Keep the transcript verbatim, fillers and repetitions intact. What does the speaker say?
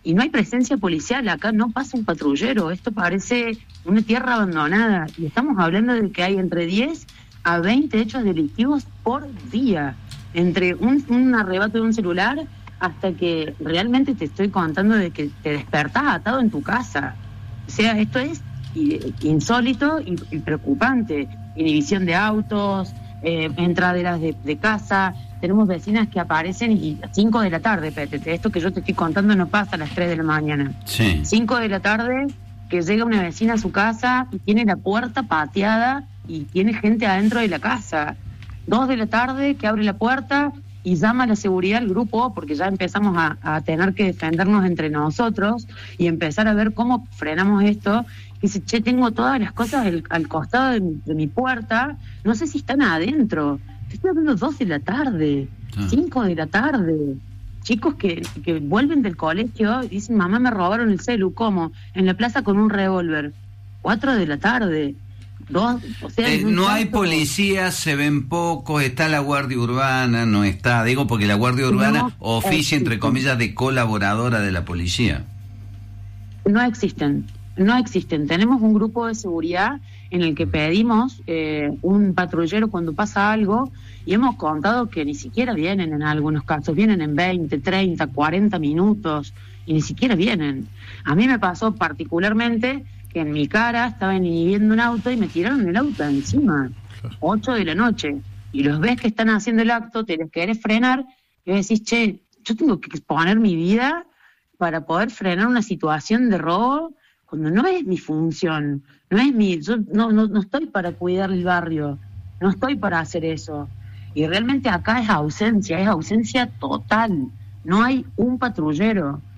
y no hay presencia policial, acá no pasa un patrullero, esto parece una tierra abandonada, y estamos hablando de que hay entre diez a veinte hechos delictivos por día, entre un, un arrebato de un celular hasta que realmente te estoy contando de que te despertás atado en tu casa. O sea, esto es insólito y, y preocupante. Inhibición de autos, eh, entraderas de, de casa. Tenemos vecinas que aparecen y a cinco de la tarde, Pete, esto que yo te estoy contando no pasa a las tres de la mañana. Sí. cinco de la tarde que llega una vecina a su casa y tiene la puerta pateada y tiene gente adentro de la casa. dos de la tarde que abre la puerta y llama a la seguridad al grupo, porque ya empezamos a, a tener que defendernos entre nosotros y empezar a ver cómo frenamos esto. Y dice, che, tengo todas las cosas al, al costado de mi, de mi puerta, no sé si están adentro. Estoy hablando dos de la tarde, ah. cinco de la tarde. Chicos que, que vuelven del colegio y dicen, mamá, me robaron el celu. ¿Cómo? En la plaza con un revólver. cuatro de la tarde. Dos, o sea, eh, no hay policías, se ven pocos, está la Guardia Urbana, no está, digo porque la Guardia Urbana no oficia, entre comillas, de colaboradora de la policía. No existen, no existen. Tenemos un grupo de seguridad en el que pedimos eh, un patrullero cuando pasa algo y hemos contado que ni siquiera vienen en algunos casos, vienen en veinte, treinta, cuarenta minutos y ni siquiera vienen. A mí me pasó particularmente que en mi cara estaban inhibiendo un auto y me tiraron el auto encima, ocho de la noche, y los ves que están haciendo el acto, te les querés frenar, y vos decís, che, yo tengo que exponer mi vida para poder frenar una situación de robo, cuando no es mi función, no es mi, yo no, no, no estoy para cuidar el barrio, no estoy para hacer eso, y realmente acá es ausencia, es ausencia total, no hay un patrullero.